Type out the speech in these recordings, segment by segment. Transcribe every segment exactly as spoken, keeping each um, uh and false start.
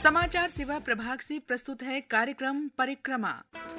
समाचार सेवा प्रभाग से प्रस्तुत है कार्यक्रम परिक्रमा।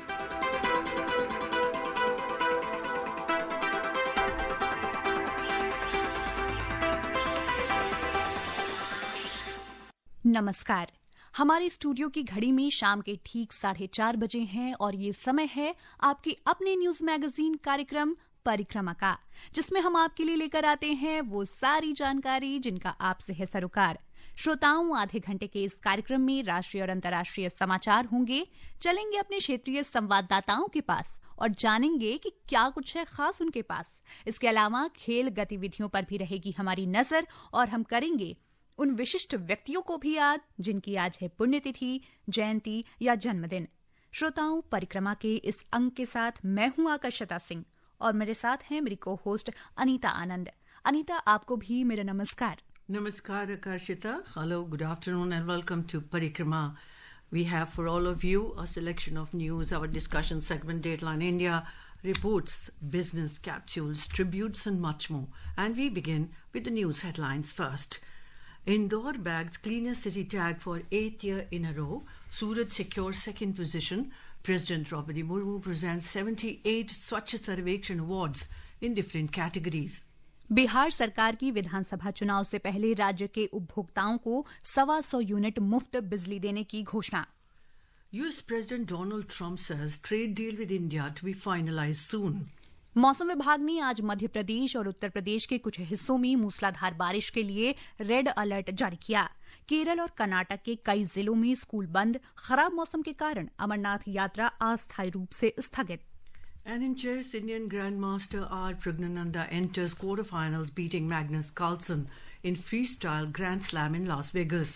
नमस्कार। हमारे स्टूडियो की घड़ी में शाम के ठीक साढ़े चार बजे हैं और ये समय है आपके अपने न्यूज मैगजीन कार्यक्रम परिक्रमा का, जिसमें हम आपके लिए लेकर आते हैं वो सारी जानकारी जिनका आपसे है सरोकार। श्रोताओं, आधे घंटे के इस कार्यक्रम में राष्ट्रीय और अंतर्राष्ट्रीय समाचार होंगे। चलेंगे अपने क्षेत्रीय संवाददाताओं के पास और जानेंगे कि क्या कुछ है खास उनके पास। इसके अलावा खेल गतिविधियों पर भी रहेगी हमारी नजर और हम करेंगे उन विशिष्ट व्यक्तियों को भी याद जिनकी आज है पुण्यतिथि, जयंती या जन्मदिन। श्रोताओं, परिक्रमा के इस अंक के साथ मैं हूं आकर्षिता सिंह और मेरे साथ हैं मेरी को होस्ट अनीता आनंद। अनीता, आपको भी मेरा नमस्कार। Namaskar Akarshita. Hello, good afternoon and welcome to Parikrama. We have for all of you a selection of news, our discussion segment Dateline India, reports, business capsules, tributes and much more. And we begin with the news headlines first. Indore bags cleanest city tag for eighth year in a row. Surat secures second position. President Draupadi Murmu presents seventy-eight Swachh Sarvekshan awards in different categories. Bihar सरकार की विधानसभा चुनाव से पहले राज्य के उपभोक्ताओं को सवा सौ यूनिट मुफ्त बिजली देने की घोषणा। U S President Donald Trump says trade deal with India to be finalized soon. मौसम विभाग ने आज मध्य प्रदेश और उत्तर प्रदेश के कुछ हिस्सों में मूसलाधार बारिश के लिए रेड अलर्ट जारी किया। केरल और कर्नाटक के कई जिलों में स्कूल बंद। खराब मौसम के कारण अमरनाथ यात्रा अस्थायी रूप से स्थगित। And in chess, Indian Grandmaster R. Pragnananda enters quarterfinals, beating Magnus Carlsen in freestyle Grand Slam in Las Vegas.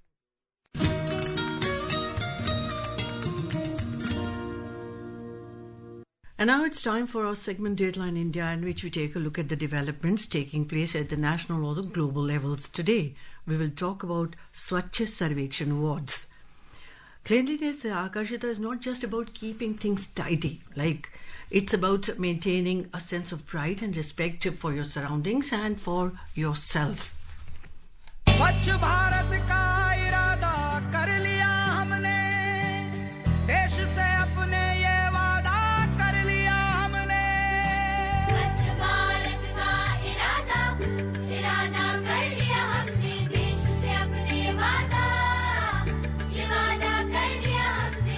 And now it's time for our segment Dateline India, in which we take a look at the developments taking place at the national or the global levels. Today, we will talk about Swachh Sarvekshan Awards. Cleanliness, Akarshita, is not just about keeping things tidy. Like, it's about maintaining a sense of pride and respect for your surroundings and for yourself. स्वच्छ भारत का इरादा कर लिया हमने, देश से अपने ये वादा कर लिया हमने। स्वच्छ भारत का इरादा इरादा कर लिया हमने, देश से अपने वादा ये वादा कर लिया हमने।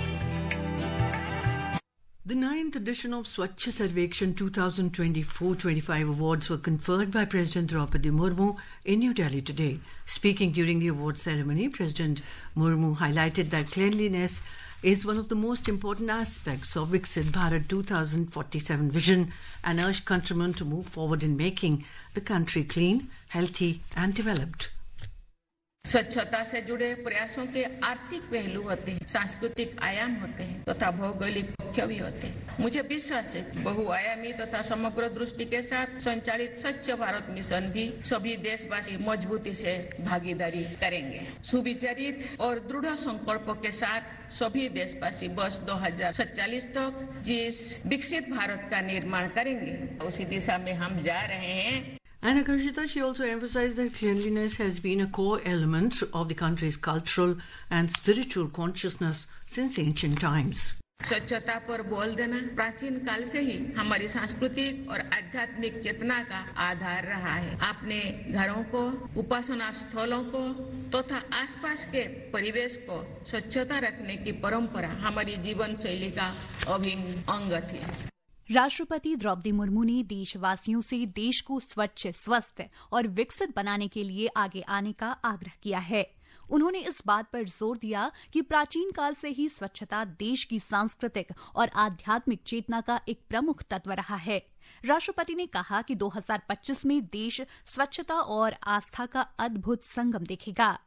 The ninth edition of Swachh Sarvekshan twenty twenty-four twenty-five awards were conferred by President Draupadi Murmu in New Delhi today. Speaking during the award ceremony, President Murmu highlighted that cleanliness is one of the most important aspects of Viksit Bharat twenty forty-seven vision and urged countrymen to move forward in making the country clean, healthy and developed. स्वच्छता से जुड़े प्रयासों के आर्थिक पहलू होते हैं, सांस्कृतिक आयाम होते हैं तथा भौगोलिक पक्ष भी होते हैं। मुझे विश्वास है बहुआयामी तथा समग्र दृष्टि के साथ संचालित स्वच्छ भारत मिशन भी सभी देशवासी मजबूती से भागीदारी करेंगे। सुविचारित और दृढ़ संकल्प के साथ सभी देशवासी वर्ष दो हज़ार सैंतालीस तक जिस विकसित भारत का निर्माण करेंगे उसी दिशा में हम जा रहे हैं। And Akarshita, she also emphasized that cleanliness has been a core element of the country's cultural and spiritual consciousness since ancient times. स्वच्छता पर बोल देना प्राचीन काल से ही हमारी सांस्कृतिक और आध्यात्मिक चेतना का आधार रहा है। अपने घरों को, उपासना स्थलों को तथा तो आसपास के परिवेश को स्वच्छता रखने की परंपरा हमारी जीवन शैली का अभिन्न अंग थी। राष्ट्रपति द्रौपदी मुर्मू ने देशवासियों से देश को स्वच्छ, स्वस्थ और विकसित बनाने के लिए आगे आने का आग्रह किया है। उन्होंने इस बात पर जोर दिया कि प्राचीन काल से ही स्वच्छता देश की सांस्कृतिक और आध्यात्मिक चेतना का एक प्रमुख तत्व रहा है। राष्ट्रपति ने कहा कि दो हज़ार पच्चीस में देश स्वच्छता और आस्था का अद्भुत संगम देखेगा।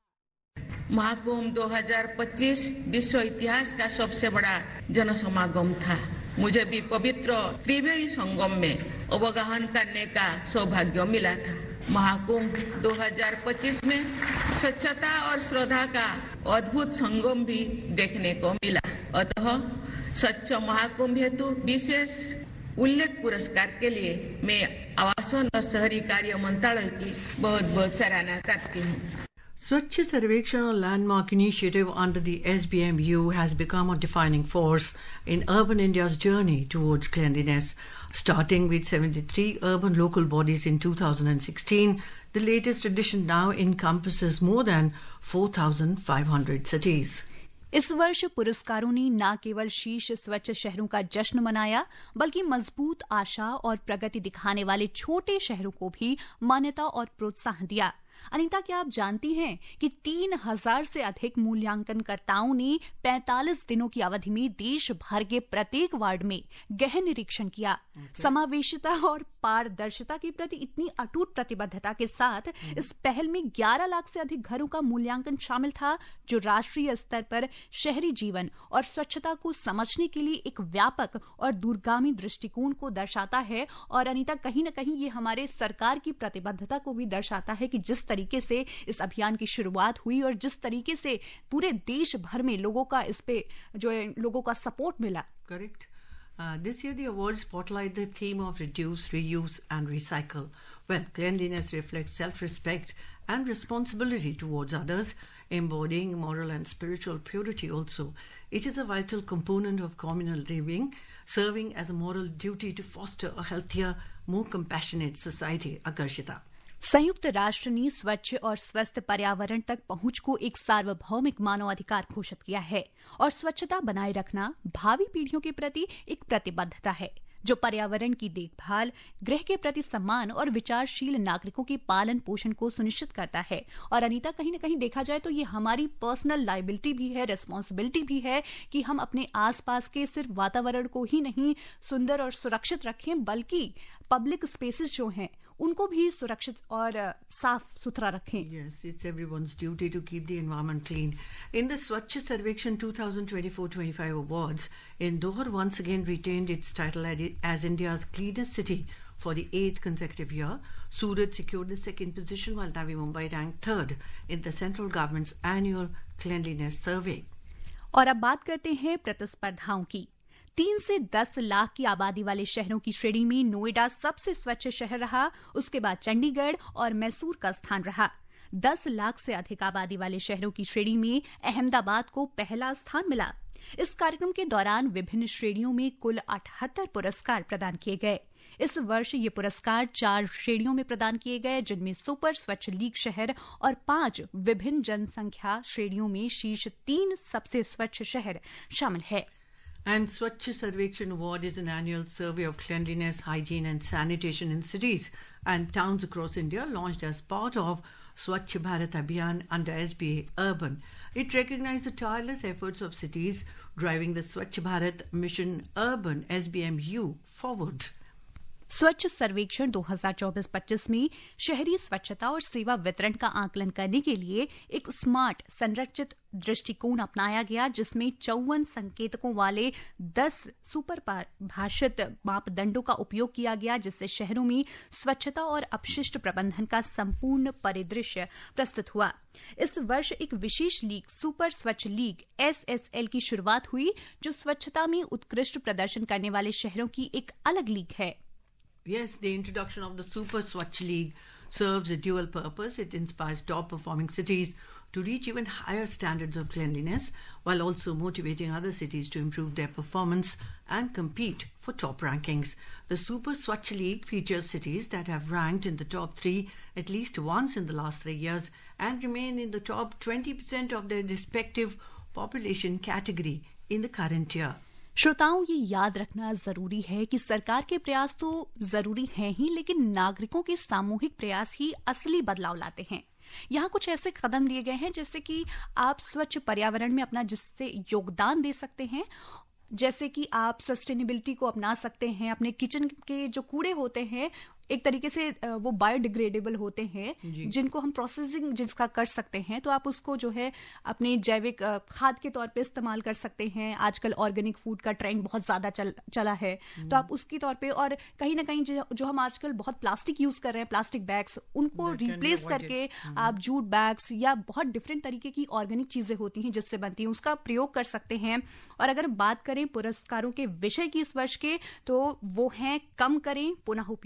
महाकुंभ दो हज़ार पच्चीस विश्व इतिहास का सबसे बड़ा जनसमागम था। मुझे भी पवित्र त्रिवेणी संगम में अवगाहन करने का सौभाग्य मिला था। महाकुंभ दो हज़ार पच्चीस में स्वच्छता और श्रद्धा का अद्भुत संगम भी देखने को मिला। अतः स्वच्छ महाकुंभ हेतु विशेष उल्लेख पुरस्कार के लिए मैं आवासन और शहरी कार्य मंत्रालय की बहुत बहुत सराहना करती हूँ। Swachh Sarvekshan, a landmark initiative under the S B M U, has become a defining force in urban India's journey towards cleanliness. Starting with seventy-three urban local bodies in two thousand sixteen, the latest edition now encompasses more than four thousand five hundred cities. इस वर्ष पुरस्कारों ने न केवल शीर्ष स्वच्छ शहरों का जश्न मनाया, बल्कि मजबूत आशा और प्रगति दिखाने वाले छोटे शहरों को भी मान्यता और प्रोत्साहन दिया। अनीता, क्या आप जानती हैं कि तीन हजार से अधिक मूल्यांकनकर्ताओं ने पैंतालीस दिनों की अवधि में देश भर के प्रत्येक वार्ड में गहन निरीक्षण किया। okay. समावेशिता और पारदर्शिता के प्रति इतनी अटूट प्रतिबद्धता के साथ hmm. इस पहल में ग्यारह लाख से अधिक घरों का मूल्यांकन शामिल था, जो राष्ट्रीय स्तर पर शहरी जीवन और स्वच्छता को समझने के लिए एक व्यापक और दूरगामी दृष्टिकोण को दर्शाता है। और अनीता, कहीं न कहीं ये हमारे सरकार की प्रतिबद्धता को भी दर्शाता है कि जिस तरीके से इस अभियान की शुरुआत हुई और जिस तरीके से पूरे देश भर में लोगों का इस पे जो है लोगों का सपोर्ट मिला। Correct. Uh, this year the awards spotlight the theme of reduce, reuse and recycle. Well, cleanliness reflects self-respect and responsibility towards others, embodying moral and spiritual purity also. It is a vital component of communal living, serving as a moral duty to foster a healthier, more compassionate society. Akarshita. संयुक्त राष्ट्र ने स्वच्छ और स्वस्थ पर्यावरण तक पहुंच को एक सार्वभौमिक मानवाधिकार घोषित किया है और स्वच्छता बनाए रखना भावी पीढ़ियों के प्रति एक प्रतिबद्धता है, जो पर्यावरण की देखभाल, गृह के प्रति सम्मान और विचारशील नागरिकों के पालन पोषण को सुनिश्चित करता है। और अनीता, कहीं न कहीं देखा जाए तो ये हमारी पर्सनल लायबिलिटी भी है, रिस्पॉन्सिबिलिटी भी है कि हम अपने आसपास के सिर्फ वातावरण को ही नहीं सुंदर और सुरक्षित रखें, बल्कि पब्लिक स्पेसेस जो हैं उनको भी सुरक्षित और साफ सुथरा रखें। Yes, it's everyone's duty to keep the environment clean. In the Swachh Sarvekshan twenty twenty-four twenty-five awards, Indore once again retained its title as India's cleanest city for the eighth consecutive year. Surat secured the second position, while Navi Mumbai ranked third in the central government's annual cleanliness survey. और अब बात करते हैं प्रतिस्पर्धाओं की। तीन से दस लाख की आबादी वाले शहरों की श्रेणी में नोएडा सबसे स्वच्छ शहर रहा, उसके बाद चंडीगढ़ और मैसूर का स्थान रहा। दस लाख से अधिक आबादी वाले शहरों की श्रेणी में अहमदाबाद को पहला स्थान मिला। इस कार्यक्रम के दौरान विभिन्न श्रेणियों में कुल अठहत्तर पुरस्कार प्रदान किए गए। इस वर्ष ये पुरस्कार चार श्रेणियों में प्रदान किए गए, जिनमें सुपर स्वच्छ लीग शहर और पांच विभिन्न जनसंख्या श्रेणियों में शीर्ष तीन सबसे स्वच्छ शहर शामिल है। And Swachh Sarvekshan Award is an annual survey of cleanliness, hygiene and sanitation in cities and towns across India, launched as part of Swachh Bharat Abhiyan under S B A Urban. It recognized the tireless efforts of cities driving the Swachh Bharat Mission Urban S B M U forward. स्वच्छ सर्वेक्षण दो हज़ार चौबीस पच्चीस में शहरी स्वच्छता और सेवा वितरण का आकलन करने के लिए एक स्मार्ट संरचित दृष्टिकोण अपनाया गया, जिसमें चौवन संकेतकों वाले दस सुपर परिभाषित मापदंडों का उपयोग किया गया, जिससे शहरों में स्वच्छता और अपशिष्ट प्रबंधन का संपूर्ण परिदृश्य प्रस्तुत हुआ। इस वर्ष एक विशेष लीग, सुपर स्वच्छ लीग एस एस एल की शुरुआत हुई, जो स्वच्छता में उत्कृष्ट प्रदर्शन करने वाले शहरों की एक अलग लीग है। Yes, the introduction of the Super Swachh League serves a dual purpose. It inspires top-performing cities to reach even higher standards of cleanliness, while also motivating other cities to improve their performance and compete for top rankings. The Super Swachh League features cities that have ranked in the top three at least once in the last three years and remain in the top twenty percent of their respective population category in the current year. श्रोताओं, ये याद रखना जरूरी है कि सरकार के प्रयास तो जरूरी हैं ही, लेकिन नागरिकों के सामूहिक प्रयास ही असली बदलाव लाते हैं। यहाँ कुछ ऐसे कदम लिए गए हैं जैसे कि आप स्वच्छ पर्यावरण में अपना जिससे योगदान दे सकते हैं, जैसे कि आप सस्टेनेबिलिटी को अपना सकते हैं। अपने किचन के जो कूड़े होते हैं एक तरीके से वो बायोडिग्रेडेबल होते हैं, जिनको हम प्रोसेसिंग जिसका कर सकते हैं, तो आप उसको जो है अपने जैविक खाद के तौर पे इस्तेमाल कर सकते हैं। आजकल ऑर्गेनिक फूड का ट्रेंड बहुत ज्यादा चल, चला है, तो आप उसके तौर पे, और कहीं ना कहीं जो, जो हम आजकल बहुत प्लास्टिक यूज कर रहे हैं, प्लास्टिक बैग्स, उनको रिप्लेस करके आप जूट बैग्स या बहुत डिफरेंट तरीके की ऑर्गेनिक चीजें होती हैं जिससे बनती हैं, उसका प्रयोग कर सकते हैं। और अगर बात करें पुरस्कारों के विषय की इस वर्ष के, तो वो हैं कम करें, पुनः उपयोग करें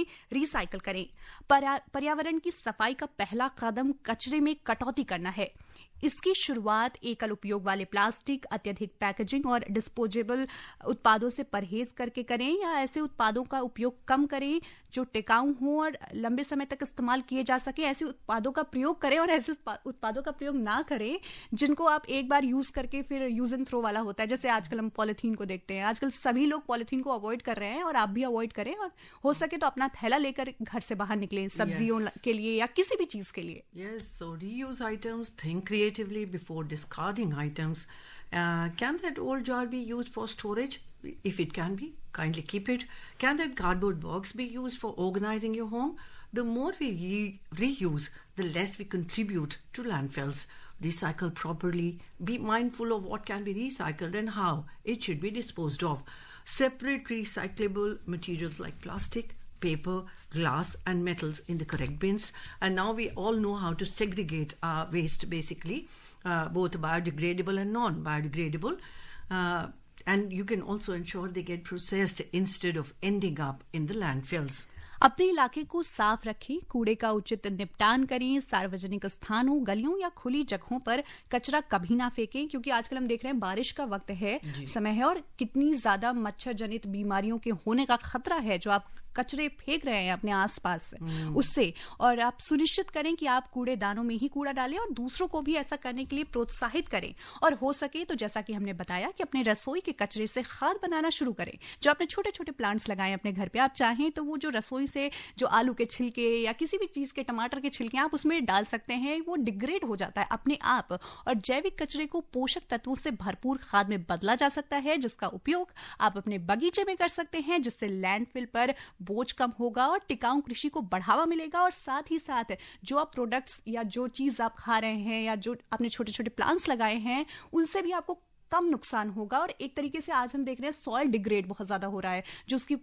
करें, रिसाइकल करें। पर्यावरण की सफाई का पहला कदम कचरे में कटौती करना है। इसकी शुरुआत एकल उपयोग वाले प्लास्टिक, अत्यधिक पैकेजिंग और डिस्पोजेबल उत्पादों से परहेज करके करें या ऐसे उत्पादों का उपयोग कम करें जो टिकाऊ हों और लंबे समय तक इस्तेमाल किए जा सके। ऐसे उत्पादों का प्रयोग करें और ऐसे उत्पादों का प्रयोग ना करें जिनको आप एक बार यूज करके फिर यूज एंड थ्रो वाला होता है। जैसे आजकल हम पॉलिथीन को देखते हैं, आजकल सभी लोग पॉलिथीन को अवॉइड कर रहे हैं और आप भी अवॉइड करें और हो सके तो अपना थैला लेकर घर से बाहर निकलें, सब्जियों yes. के लिए या किसी भी चीज के लिए। Yes, so reuse items, think creatively before discarding items. Uh, can that old jar be used for storage? If it can be, kindly keep it. Can that cardboard box be used for organizing your home? The more we re- reuse, the less we contribute to landfills. Recycle properly. Be mindful of what can be recycled and how it should be disposed of. Separate recyclable materials like plastic, paper, glass and metals in the correct bins. And now we all know how to segregate our waste, basically, uh, both biodegradable and non-biodegradable. Uh, and you can also ensure they get processed instead of ending up in the landfills. अपने इलाके को साफ रखें, कूड़े का उचित निपटान करें, सार्वजनिक स्थानों, गलियों या खुली जगहों पर कचरा कभी ना फेंकें, क्योंकि आजकल हम देख रहे हैं बारिश का वक्त है, समय है और कितनी ज्यादा मच्छर जनित बीमारियों के होने का खतरा है जो आप कचरे फेंक रहे हैं अपने आसपास उससे। और आप सुनिश्चित करें कि आप कूड़ेदानों में ही कूड़ा डालें और दूसरों को भी ऐसा करने के लिए प्रोत्साहित करें। और हो सके तो जैसा कि हमने बताया कि अपने रसोई के कचरे से खाद बनाना शुरू करें। जो आपने छोटे छोटे प्लांट्स लगाए अपने घर पे, आप चाहें तो वो जो रसोई से जो आलू के छिलके या किसी भी चीज के, टमाटर के छिलके आप उसमें डाल सकते हैं, वो डिग्रेड हो जाता है अपने आप और जैविक कचरे को पोषक तत्वों से भरपूर खाद में बदला जा सकता है, जिसका उपयोग आप अपने बगीचे में कर सकते हैं, जिससे लैंडफिल पर बोझ कम होगा और टिकाऊ कृषि को बढ़ावा मिलेगा। और साथ ही साथ जो आप प्रोडक्ट्स या जो चीज आप खा रहे हैं या जो आपने छोटे छोटे प्लांट्स लगाए हैं उनसे भी आपको कम नुकसान होगा। और एक तरीके से आज हम देख रहे हैं सॉइल डिग्रेड बहुत ज्यादा हो रहा है, जो उसकी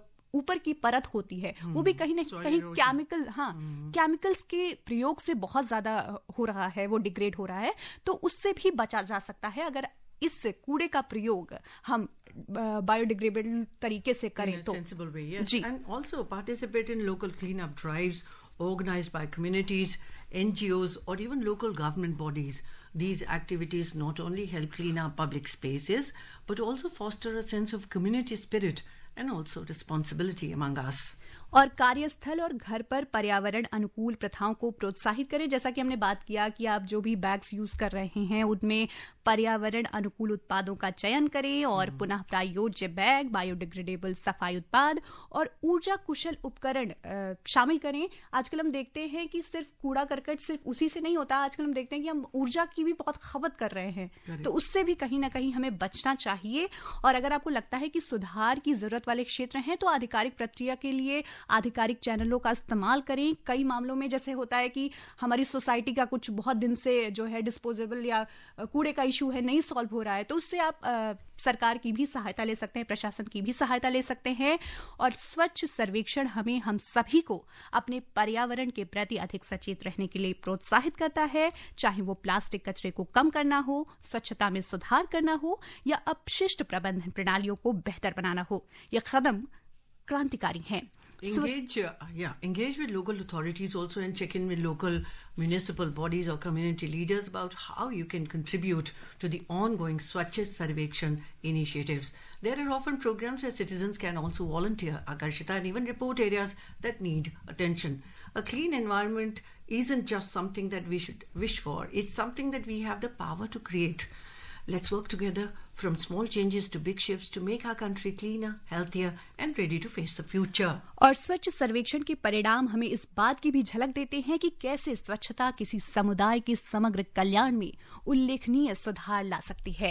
ऊपर की परत होती है वो भी कहीं ना कहीं केमिकल हाँ केमिकल्स के प्रयोग से बहुत ज्यादा हो रहा है, वो डिग्रेड हो रहा है। तो उससे भी बचा जा सकता है अगर इस कूड़े का प्रयोग हम बायोडिग्रेडेबल तरीके से करें तो। Sensible way, yes. And also participate in local cleanup drives organized by communities, N G Os or even local government bodies. These activities not only help clean our public spaces but also foster a sense of community spirit and also responsibility among us. और कार्यस्थल और घर पर पर्यावरण अनुकूल प्रथाओं को प्रोत्साहित करें। जैसा कि हमने बात किया कि आप जो भी बैग्स यूज कर रहे हैं उनमें पर्यावरण अनुकूल उत्पादों का चयन करें और पुनः प्रायोज्य बैग, बायोडिग्रेडेबल सफाई उत्पाद और ऊर्जा कुशल उपकरण शामिल करें। आजकल हम देखते हैं कि सिर्फ कूड़ा करकट सिर्फ उसी से नहीं होता, आजकल हम देखते हैं कि हम ऊर्जा की भी बहुत खपत कर रहे हैं, तो उससे भी कहीं ना कहीं हमें बचना चाहिए। और अगर आपको लगता है कि सुधार की जरूरत वाले क्षेत्र हैं तो आधिकारिक प्रक्रिया के लिए आधिकारिक चैनलों का इस्तेमाल करें। कई मामलों में जैसे होता है कि हमारी सोसाइटी का कुछ बहुत दिन से जो है डिस्पोजेबल या कूड़े का इशू है नहीं सॉल्व हो रहा है, तो उससे आप आ, सरकार की भी सहायता ले सकते हैं, प्रशासन की भी सहायता ले सकते हैं। और स्वच्छ सर्वेक्षण हमें हम सभी को अपने पर्यावरण के प्रति अधिक सचेत रहने के लिए प्रोत्साहित करता है, चाहे वो प्लास्टिक कचरे को कम करना हो, स्वच्छता में सुधार करना हो या अपशिष्ट प्रबंधन प्रणालियों को बेहतर बनाना हो। यह कदम क्रांतिकारी हैं। Engage, uh, yeah, engage with local authorities also and check in with local municipal bodies or community leaders about how you can contribute to the ongoing Swachh Sarvekshan initiatives. There are often programs where citizens can also volunteer, Akarshita, and even report areas that need attention. A clean environment isn't just something that we should wish for, it's something that we have the power to create. Let's work together from small changes to big shifts to make our country cleaner, healthier and ready to face the future. और स्वच्छ सर्वेक्षण के परिणाम हमें इस बात की भी झलक देते हैं कि कैसे स्वच्छता किसी समुदाय के समग्र कल्याण में उल्लेखनीय सुधार ला सकती है।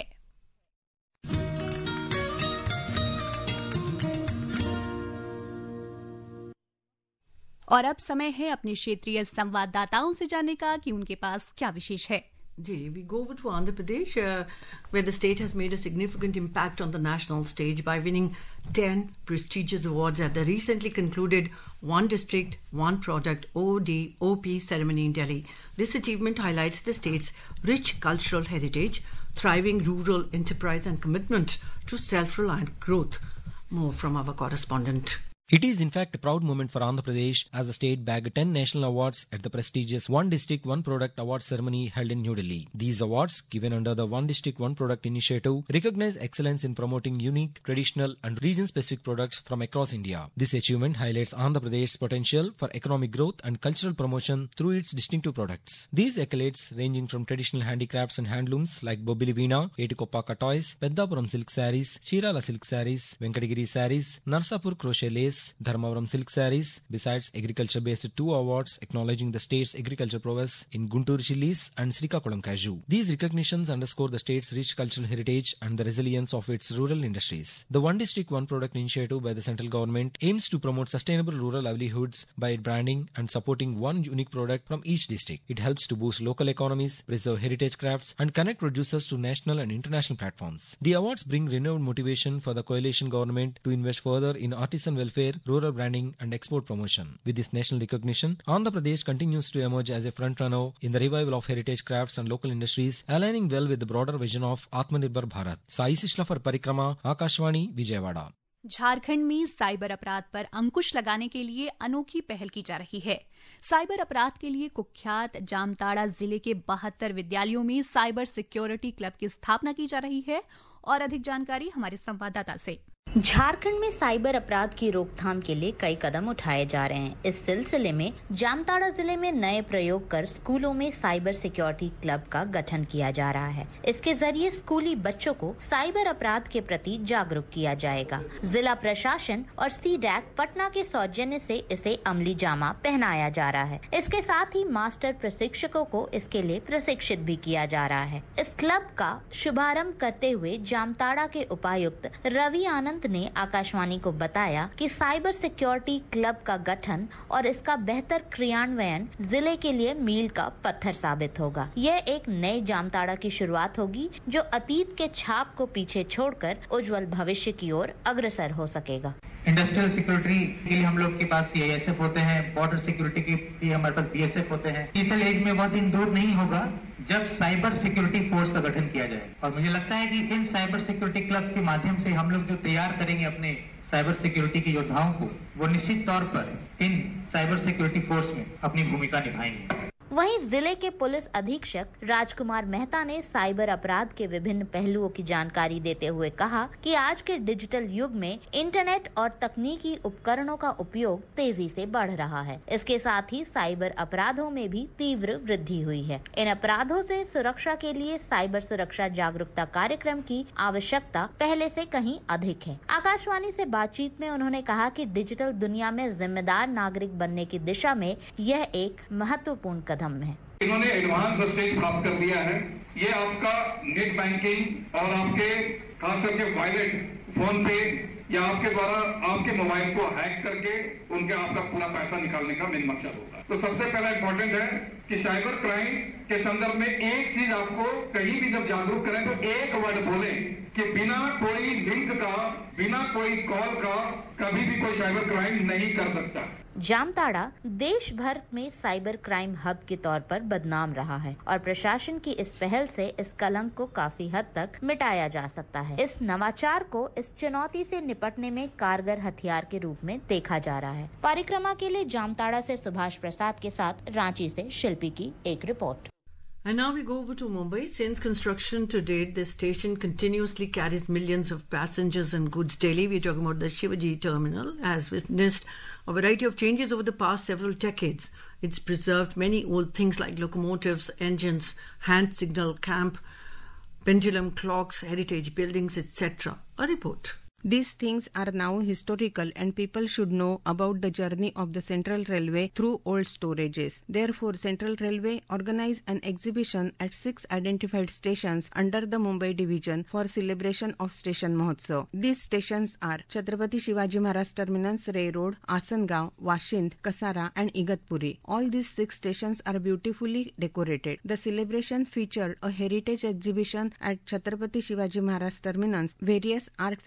और अब समय है अपने क्षेत्रीय संवाददाताओं से जानने का कि उनके पास क्या विशेष है। Gee, we go over to Andhra Pradesh, uh, where the state has made a significant impact on the national stage by winning ten prestigious awards at the recently concluded One District, One Product O D O P ceremony in Delhi. This achievement highlights the state's rich cultural heritage, thriving rural enterprise and commitment to self-reliant growth. More from our correspondent. It is in fact a proud moment for Andhra Pradesh as the state bagged ten national awards at the prestigious One District One Product Award ceremony held in New Delhi. These awards, given under the One District One Product initiative, recognize excellence in promoting unique, traditional and region-specific products from across India. This achievement highlights Andhra Pradesh's potential for economic growth and cultural promotion through its distinctive products. These accolades, ranging from traditional handicrafts and handlooms like Bobili Veena, Etikopaka toys, Peddapuram silk sarees, Chirala silk sarees, Venkatagiri sarees, Narsapur crochet lace, Dharmavaram silk sarees, besides agriculture-based two awards acknowledging the state's agriculture prowess in Guntur chilies and Srikakulam cashew. These recognitions underscore the state's rich cultural heritage and the resilience of its rural industries. The One District One Product initiative by the central government aims to promote sustainable rural livelihoods by branding and supporting one unique product from each district. It helps to boost local economies, preserve heritage crafts, and connect producers to national and international platforms. The awards bring renewed motivation for the coalition government to invest further in artisan welfare, rural branding and export promotion. With this national recognition, Andhra Pradesh continues to emerge as a frontrunner in the revival of heritage crafts and local industries, aligning well with the broader vision of Atmanirbhar Bharat. Sai Sishla for Parikrama, Akashvani, Vijayawada. Jharkhand में cyber अपराध पर अंकुश लगाने के लिए अनोखी पहल की जा रही है। साइबर अपराध के लिए कुख्यात जामताड़ा जिले के बहत्तर विद्यालयों में साइबर सिक्योरिटी क्लब की स्थापना की जा रही है और अधिक जानकारी हमारे संवाददाता से। झारखंड में साइबर अपराध की रोकथाम के लिए कई कदम उठाए जा रहे हैं। इस सिलसिले में जामताड़ा जिले में नए प्रयोग कर स्कूलों में साइबर सिक्योरिटी क्लब का गठन किया जा रहा है। इसके जरिए स्कूली बच्चों को साइबर अपराध के प्रति जागरूक किया जाएगा। जिला प्रशासन और सीडैक पटना के सौजन्य से इसे अमली जामा पहनाया जा रहा है। इसके साथ ही मास्टर प्रशिक्षकों को इसके लिए प्रशिक्षित भी किया जा रहा है। इस क्लब का शुभारंभ करते हुए जामताड़ा के उपायुक्त रवि आनंद ने आकाशवाणी को बताया कि साइबर सिक्योरिटी क्लब का गठन और इसका बेहतर क्रियान्वयन जिले के लिए मील का पत्थर साबित होगा। यह एक नए जामताड़ा की शुरुआत होगी जो अतीत के छाप को पीछे छोड़कर उज्जवल भविष्य की ओर अग्रसर हो सकेगा। इंडस्ट्रियल सिक्योरिटी के लिए हम लोग के पास सी आई एस एफ होते हैं, बॉर्डर सिक्योरिटी के लिए हमारे पास बी एस एफ होते हैं। डिजिटल एज में बहुत दिन दूर नहीं होगा जब साइबर सिक्योरिटी फोर्स का गठन किया जाए और मुझे लगता है कि इन साइबर सिक्योरिटी क्लब के माध्यम से हम लोग जो तैयार करेंगे अपने साइबर सिक्योरिटी के योद्धाओं को, वो निश्चित तौर पर इन साइबर सिक्योरिटी फोर्स में अपनी भूमिका निभाएंगे। वहीं जिले के पुलिस अधीक्षक राजकुमार मेहता ने साइबर अपराध के विभिन्न पहलुओं की जानकारी देते हुए कहा कि आज के डिजिटल युग में इंटरनेट और तकनीकी उपकरणों का उपयोग तेजी से बढ़ रहा है। इसके साथ ही साइबर अपराधों में भी तीव्र वृद्धि हुई है। इन अपराधों से सुरक्षा के लिए साइबर सुरक्षा जागरूकता कार्यक्रम की आवश्यकता पहले से कहीं अधिक है। आकाशवाणी से बातचीत में उन्होंने कहा कि डिजिटल दुनिया में जिम्मेदार नागरिक बनने की दिशा में यह एक महत्वपूर्ण कदम है। इन्होंने एडवांस स्टेज प्राप्त कर दिया है। ये आपका नेट बैंकिंग और आपके खास करके वॉलेट, फोन पे या आपके द्वारा आपके मोबाइल को हैक करके उनके आपका पूरा पैसा निकालने का मेन मकसद होता है। तो सबसे पहला इम्पोर्टेंट है कि साइबर क्राइम के संदर्भ में एक चीज आपको कहीं भी जब जागरूक करें तो एक वर्ड बोले कि बिना कोई लिंक का, बिना कोई कॉल का कभी भी कोई साइबर क्राइम नहीं कर सकता। जामताड़ा देश भर में साइबर क्राइम हब के तौर पर बदनाम रहा है और प्रशासन की इस पहल से इस कलंक को काफी हद तक मिटाया जा सकता है। इस नवाचार को इस चुनौती से निपटने में कारगर हथियार के रूप में देखा जा रहा है। परिक्रमा के लिए जामताड़ा से सुभाष प्रसाद के साथ रांची से शिल्पी की एक report. And now we go over to Mumbai. Since construction to date, this station continuously carries millions of passengers and goods daily. We're talking about the Shivaji terminal, has witnessed a variety of changes over the past several decades. It's preserved many old things like locomotives, engines, hand signal camp, pendulum clocks, heritage buildings, et cetera. A report. These things are now historical and people should know about the journey of the Central Railway through old storages. Therefore, Central Railway organized an exhibition at six identified stations under the Mumbai division for celebration of Station Mahotsav. These stations are Chhatrapati Shivaji Maharaj Terminus, Ray Road, Asangaon, Washind, Kasara and Igatpuri. All these six stations are beautifully decorated. The celebration featured a heritage exhibition at Chhatrapati Shivaji Maharaj Terminus. Various art facets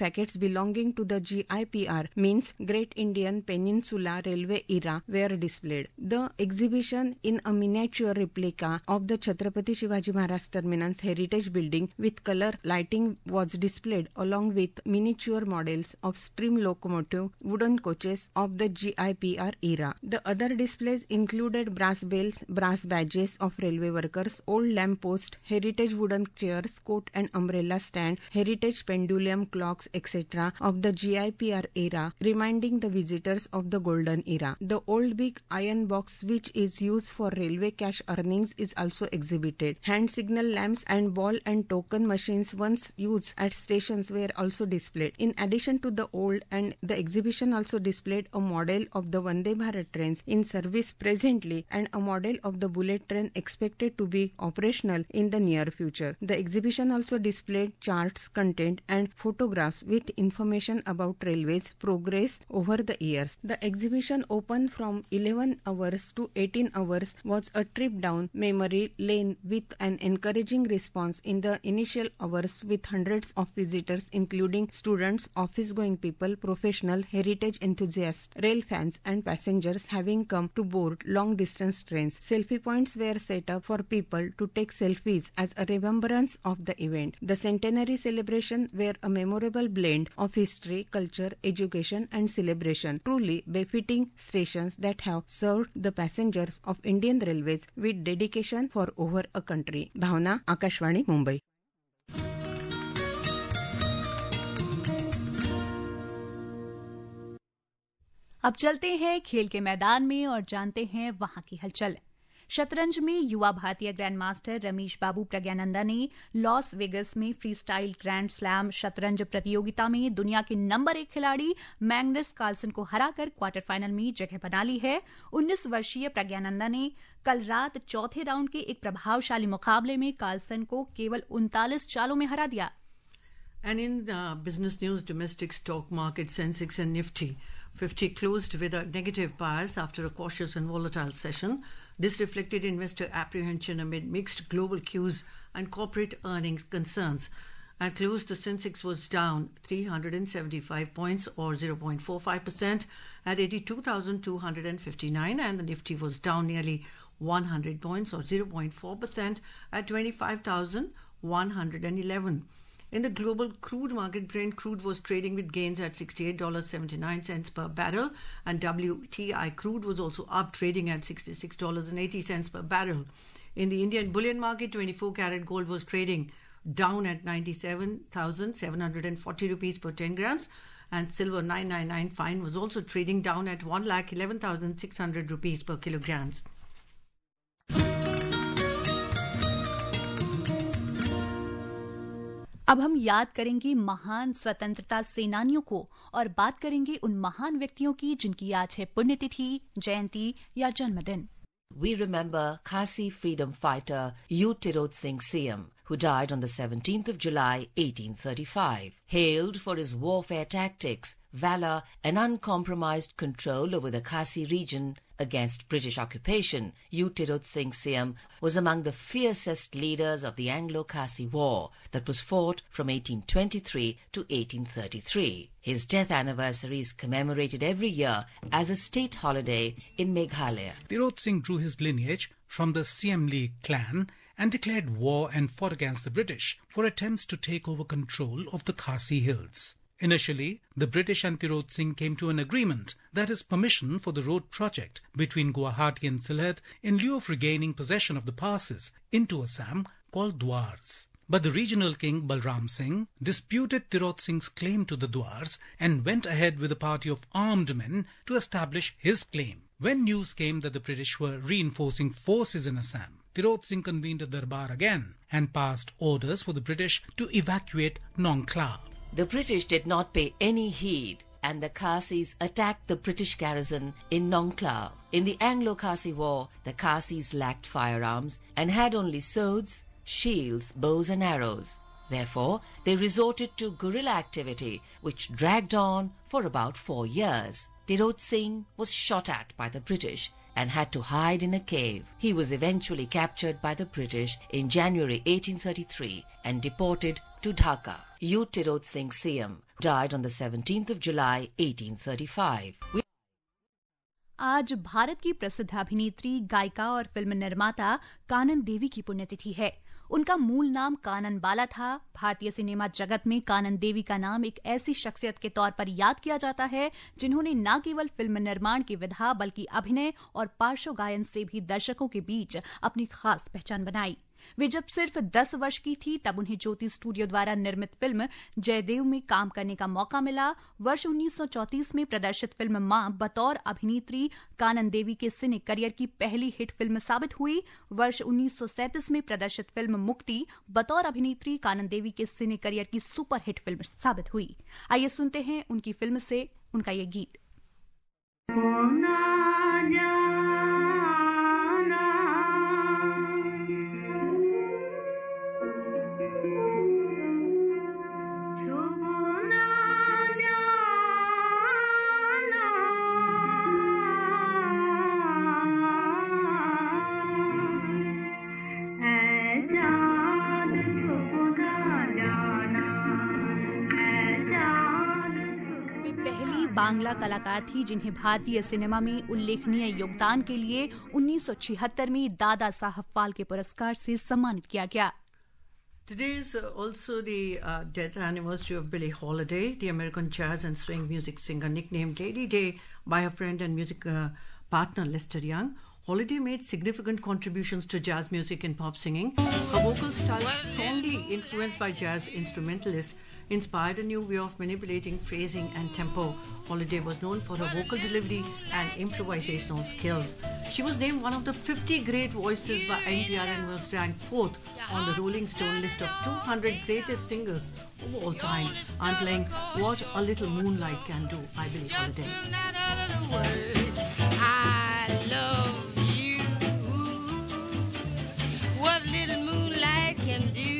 belonging to the G I P R means Great Indian Peninsula Railway era were displayed. The exhibition in a miniature replica of the Chhatrapati Shivaji Maharaj Terminus Heritage Building with color lighting was displayed along with miniature models of steam locomotive wooden coaches of the G I P R era. The other displays included brass bells, brass badges of railway workers, old lamp post, heritage wooden chairs, coat and umbrella stand, heritage pendulum clocks, et cetera of the G I P R era, reminding the visitors of the golden era. The old big iron box which is used for railway cash earnings is also exhibited. Hand signal lamps and ball and token machines once used at stations were also displayed. In addition to the old, and the exhibition also displayed a model of the Vande Bharat trains in service presently and a model of the bullet train expected to be operational in the near future. The exhibition also displayed charts, content and photographs with information about railways progress over the years. The exhibition opened from eleven hours to eighteen hours was a trip down memory lane with an encouraging response in the initial hours with hundreds of visitors including students, office-going people, professional, heritage enthusiasts, rail fans and passengers having come to board long-distance trains. Selfie points were set up for people to take selfies as a remembrance of the event. The centenary celebration were a memorable blend of history, culture, education and celebration, truly befitting stations that have served the passengers of Indian Railways with dedication for over a country. Bhavna, Akashvani, Mumbai. अब चलते हैं खेल के मैदान में और जानते हैं वहां की हलचल। शतरंज में युवा भारतीय ग्रैंड मास्टर रमेश बाबू प्रज्ञानंदा ने लॉस वेगस में फ्री स्टाइल ग्रैंड स्लैम शतरंज प्रतियोगिता में दुनिया के नंबर एक खिलाड़ी मैग्नस कार्लसन को हराकर क्वार्टर फाइनल में जगह बना ली है। उन्नीस वर्षीय प्रज्ञानंदा ने कल रात चौथे राउंड के एक प्रभावशाली मुकाबले में कार्लसन को केवल उनतालीस चालों में हरा दिया। And in the business news, domestic stock market, Sensex and Nifty fifty closed with a negative bias after a cautious and volatile session. This reflected investor apprehension amid mixed global cues and corporate earnings concerns. At close, the Sensex was down three hundred seventy-five points or zero point four five percent at eighty-two thousand two hundred fifty-nine, and the Nifty was down nearly one hundred points or zero point four percent at twenty-five thousand one hundred eleven. In the global crude market, Brent crude was trading with gains at sixty-eight dollars and seventy-nine cents per barrel, and W T I crude was also up, trading at sixty-six dollars and eighty cents per barrel. In the Indian bullion market, twenty-four karat gold was trading down at ninety-seven thousand seven hundred forty rupees per ten grams, and silver nine ninety-nine fine was also trading down at one lakh eleven thousand six hundred rupees per kilograms. अब हम याद करेंगे महान स्वतंत्रता सेनानियों को और बात करेंगे उन महान व्यक्तियों की जिनकी आज है पुण्यतिथि, जयंती या जन्मदिन। We remember Khasi freedom fighter U. Tirot Singh Siyam, who died on the seventeenth of July, eighteen thirty-five. Hailed for his warfare tactics, valor and uncompromised control over the Khasi region against British occupation, U. Tirot Singh Siyam was among the fiercest leaders of the Anglo-Khasi War that was fought from eighteen twenty-three to eighteen thirty-three. His death anniversary is commemorated every year as a state holiday in Meghalaya. Tirot Singh drew his lineage from the Siam League clan and declared war and fought against the British for attempts to take over control of the Khasi Hills. Initially, the British and Tirot Singh came to an agreement, that is permission for the road project between Guwahati and Sylhet in lieu of regaining possession of the passes into Assam called Dwars. But the regional king Balram Singh disputed Tirot Singh's claim to the Dwars and went ahead with a party of armed men to establish his claim. When news came that the British were reinforcing forces in Assam, Tirot Singh convened a darbar again and passed orders for the British to evacuate Nongkla. The British did not pay any heed, and the Khasis attacked the British garrison in Nongkla. In the Anglo-Khasi War, the Khasis lacked firearms and had only swords, shields, bows and arrows. Therefore, they resorted to guerrilla activity, which dragged on for about four years. Tirot Singh was shot at by the British and had to hide in a cave. He was eventually captured by the British in January eighteen thirty-three and deported to Dhaka. U. Tirot Singh Siyam died on the seventeenth of July eighteen thirty-five. We आज भारत की प्रसिद्ध अभिनेत्री, गायिका और film निर्माता कानन देवी की पुण्यतिथि है। उनका मूल नाम कानन बाला था। भारतीय सिनेमा जगत में कानन देवी का नाम एक ऐसी शख्सियत के तौर पर याद किया जाता है जिन्होंने न केवल फिल्म निर्माण की विधा बल्कि अभिनय और पार्श्व गायन से भी दर्शकों के बीच अपनी खास पहचान बनाई। वे जब सिर्फ दस वर्ष की थी तब उन्हें ज्योति स्टूडियो द्वारा निर्मित फिल्म जयदेव में काम करने का मौका मिला। वर्ष उन्नीस सौ चौंतीस में प्रदर्शित फिल्म मां बतौर अभिनेत्री कानन देवी के सिने करियर की पहली हिट फिल्म साबित हुई। वर्ष उन्नीस सौ सैंतीस में प्रदर्शित फिल्म मुक्ति बतौर अभिनेत्री कानन देवी के सिने करियर की सुपर हिट फिल्म साबित हुई। आइए सुनते हैं उनकी फिल्म से उनका ये गीत। बांग्ला कलाकार थी जिन्हें भारतीय सिनेमा में उल्लेखनीय योगदान के लिए उन्नीस सौ छिहत्तर में दादा साहब फाल्के पुरस्कार से सम्मानित किया गया। Today is uh, also the uh, death anniversary of Billie Holiday, the American jazz and swing music singer nicknamed Lady Day by her friend and music uh, partner Lester Young. Holiday made significant contributions to jazz music and pop singing. Her vocal style, strongly influenced by jazz instrumentalists, inspired a new way of manipulating phrasing and tempo. Holiday was known for her vocal delivery and improvisational skills. She was named one of the fifty great voices by N P R and was ranked fourth on the Rolling Stone list of two hundred greatest singers of all time. I'm playing What a Little Moonlight Can Do by Billie Holiday. I love you. What little moonlight can do.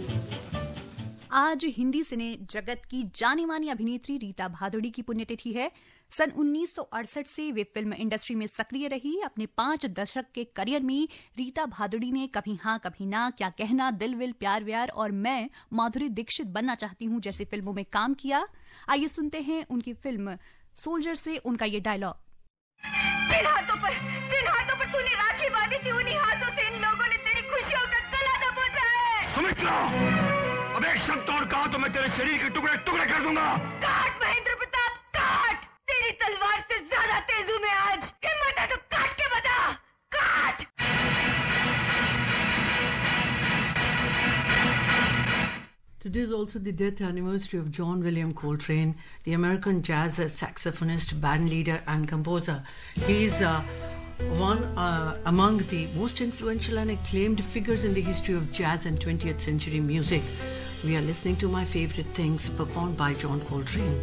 आज हिंदी सिने जगत की जानी मानी अभिनेत्री रीता भादुड़ी की पुण्यतिथि है। सन उन्नीस सौ अड़सठ से वे फिल्म इंडस्ट्री में सक्रिय रही। अपने पांच दशक के करियर में रीता भादुड़ी ने कभी हाँ कभी ना, क्या कहना, दिल विल, प्यार व्यार और मैं माधुरी दीक्षित बनना चाहती हूँ जैसी फिल्मों में काम किया। आइए सुनते हैं उनकी फिल्म सोल्जर से उनका ये डायलॉग। जिन हाथों पर जिन हाथों पर तूने राखी बांधी थी उन्हीं हाथों से इन लोगों ने तेरी खुशियों का गला दबोचा है। सुमित्रा, अब एक शब्द और कहा तो मैं तेरे शरीर के टुकड़े टुकड़े कर दूंगा। काट महेंद्र प्रताप, काट। तेरी तलवार से ज्यादा तेज हूं मैं आज। हिम्मत है तो काट के बता, काट। Today is also the death anniversary of John William Coltrane, the American jazz saxophonist, band leader and composer. He is uh, one uh, among the most influential and acclaimed figures in the history of jazz and twentieth century music. We are listening to My Favorite Things, performed by John Coltrane.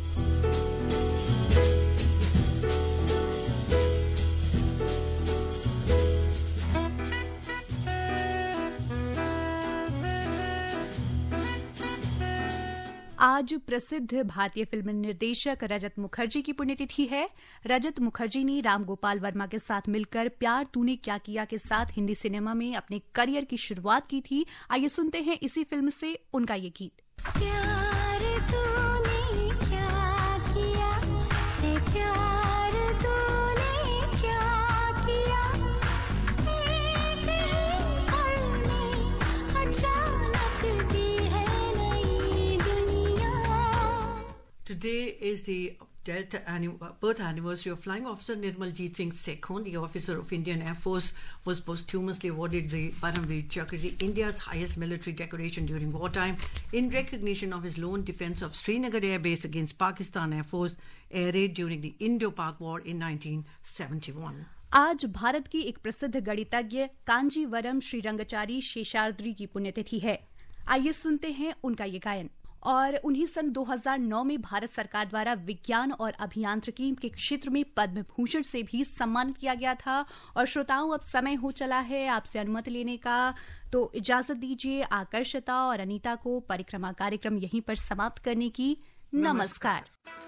आज प्रसिद्ध भारतीय film निर्देशक रजत मुखर्जी की पुण्यतिथि है। रजत मुखर्जी ने राम गोपाल वर्मा के साथ मिलकर प्यार तूने क्या किया के साथ हिंदी सिनेमा में अपने करियर की शुरुआत की थी। आइए सुनते हैं इसी फिल्म से उनका ये गीत। प्यार तूने क्या किया, ए प्यार तूने क्या किया, एक ही पल में अचानक दी है नई दुनिया। Today is the death annu- birth anniversary of Flying Officer Nirmaljeet Singh Sekhon. The officer of Indian Air Force was posthumously awarded the Paramveer Chakra, India's highest military decoration during wartime, in recognition of his lone defense of Srinagar Air Base against Pakistan Air Force air raid during the Indo-Pak War in nineteen seventy-one. आज भारत की एक प्रसिद्ध गणितज्ञ कांजीवरम श्रीरंगचारी शेषाद्री की पुण्यतिथि है। आइए सुनते हैं उनका ये गायन। और उन्हीं सन दो हज़ार नौ में भारत सरकार द्वारा विज्ञान और अभियांत्रिकी के क्षेत्र में पद्म भूषण से भी सम्मानित किया गया था। और श्रोताओं, अब समय हो चला है आपसे अनुमति लेने का, तो इजाजत दीजिए आकर्षिता और अनीता को परिक्रमा कार्यक्रम यहीं पर समाप्त करने की। नमस्कार, नमस्कार।